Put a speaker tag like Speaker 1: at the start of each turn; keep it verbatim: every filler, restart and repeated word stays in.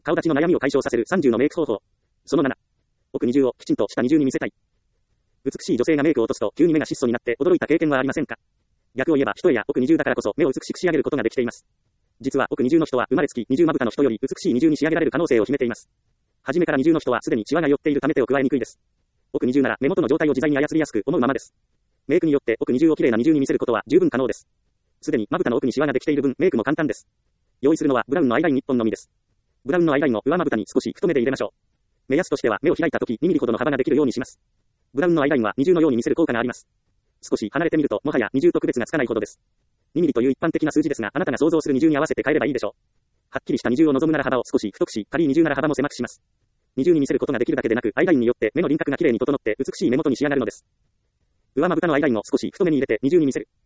Speaker 1: 顔立ちの悩みを解消させるさんじゅうのメイク方法。そのなな。奥二重をきちんとした二重に見せたい。美しい女性がメイクを落とすと急に目が質素になって驚いた経験はありませんか？逆を言えば一重や奥二重だからこそ目を美しく仕上げることができています。実は奥二重の人は生まれつき二重まぶたの人より美しい二重に仕上げられる可能性を秘めています。初めから二重の人はすでにシワが寄っているため手を加えにくいです。奥二重なら目元の状態を自在に操りやすく思うままです。メイクによって奥二重をきれいな二重に見せることは十分可能です。すでにまぶたの奥にシワができている分メイクも簡単です。用意するのはブラウンのアイラインいっぽんのみです。ブラウンのアイラインを上まぶたに少し太めで入れましょう。目安としては目を開いた時にミリほどの幅ができるようにします。ブラウンのアイラインは二重のように見せる効果があります。少し離れてみるともはや二重と区別がつかないほどです。にミリという一般的な数字ですがあなたが想像する二重に合わせて変えればいいでしょう。はっきりした二重を望むなら幅を少し太くし、仮に二重なら幅も狭くします。二重に見せることができるだけでなくアイラインによって目の輪郭がきれいに整って美しい目元に仕上がるのです。上まぶたのアイラインを少し太めに入れて二重に見せる。